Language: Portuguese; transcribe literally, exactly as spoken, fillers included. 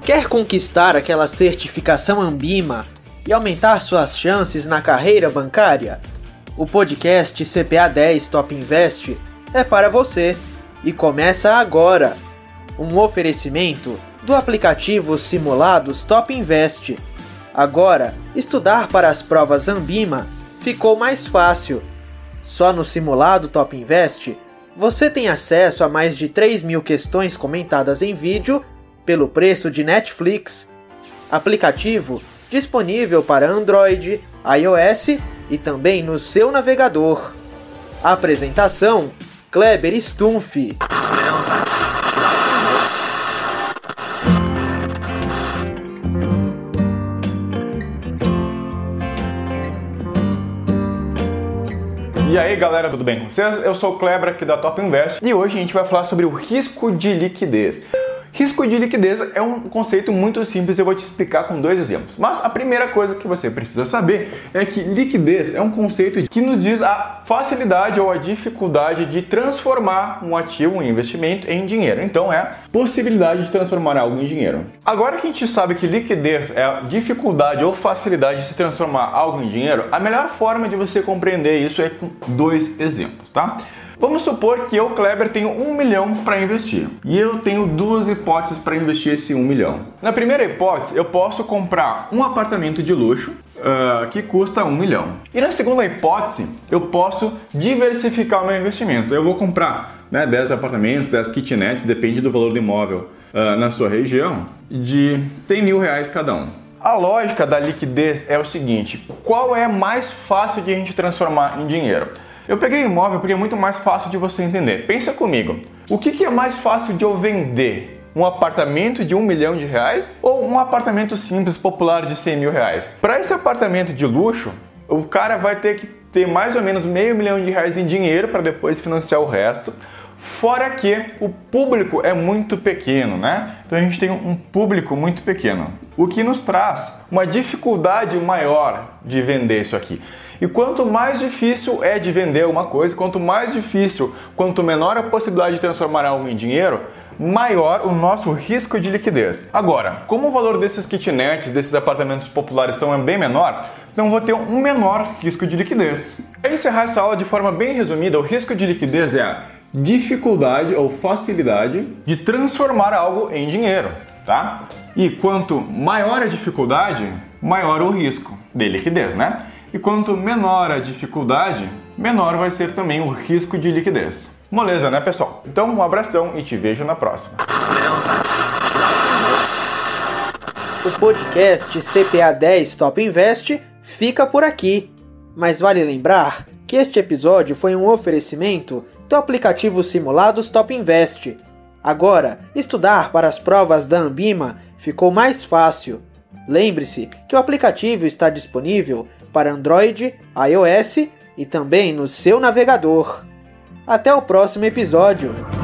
Quer conquistar aquela certificação Ambima e aumentar suas chances na carreira bancária? O podcast C P A dez Top Invest é para você e começa agora. Um oferecimento do aplicativo Simulados Top Invest. Agora, estudar para as provas Ambima ficou mais fácil. Só no Simulado Top Invest, você tem acesso a mais de três mil questões comentadas em vídeo pelo preço de Netflix. Aplicativo disponível para Android, iOS e também no seu navegador. Apresentação: Kleber Stumpf. E aí galera, tudo bem com vocês? Eu sou o Kleber aqui da Top Invest e hoje a gente vai falar sobre o risco de liquidez. Risco de liquidez é um conceito muito simples, eu vou te explicar com dois exemplos. Mas a primeira coisa que você precisa saber é que liquidez é um conceito que nos diz a facilidade ou a dificuldade de transformar um ativo, um investimento, em dinheiro. Então é a possibilidade de transformar algo em dinheiro. Agora que a gente sabe que liquidez é a dificuldade ou facilidade de se transformar algo em dinheiro, a melhor forma de você compreender isso é com dois exemplos, tá? Vamos supor que eu, Kleber, tenho um milhão para investir e eu tenho duas hipóteses para investir esse um milhão. Na primeira hipótese, eu posso comprar um apartamento de luxo uh, que custa um milhão. E na segunda hipótese, eu posso diversificar o meu investimento. Eu vou comprar né, dez apartamentos, dez kitnets, depende do valor do imóvel uh, na sua região, de cem mil reais cada um. A lógica da liquidez é o seguinte: qual é mais fácil de a gente transformar em dinheiro? Eu peguei imóvel porque é muito mais fácil de você entender. Pensa comigo, o que, que é mais fácil de eu vender? Um apartamento de um milhão de reais ou um apartamento simples, popular de cem mil reais? Para esse apartamento de luxo, o cara vai ter que ter mais ou menos meio milhão de reais em dinheiro para depois financiar o resto. Fora que o público é muito pequeno, né? Então a gente tem um público muito pequeno, o que nos traz uma dificuldade maior de vender isso aqui. E quanto mais difícil é de vender uma coisa, quanto mais difícil, quanto menor a possibilidade de transformar algo em dinheiro, maior o nosso risco de liquidez. Agora, como o valor desses kitnets, desses apartamentos populares são bem menor, então vou ter um menor risco de liquidez. Para encerrar essa aula de forma bem resumida, o risco de liquidez é a dificuldade ou facilidade de transformar algo em dinheiro, tá? E quanto maior a dificuldade, maior o risco de liquidez, né? E quanto menor a dificuldade, menor vai ser também o risco de liquidez. Moleza, né, pessoal? Então, um abração e te vejo na próxima. O podcast C P A dez Top Invest fica por aqui. Mas vale lembrar que este episódio foi um oferecimento do aplicativo Simulados Top Invest. Agora, estudar para as provas da Ambima ficou mais fácil. Lembre-se que o aplicativo está disponível para Android, iOS e também no seu navegador. Até o próximo episódio!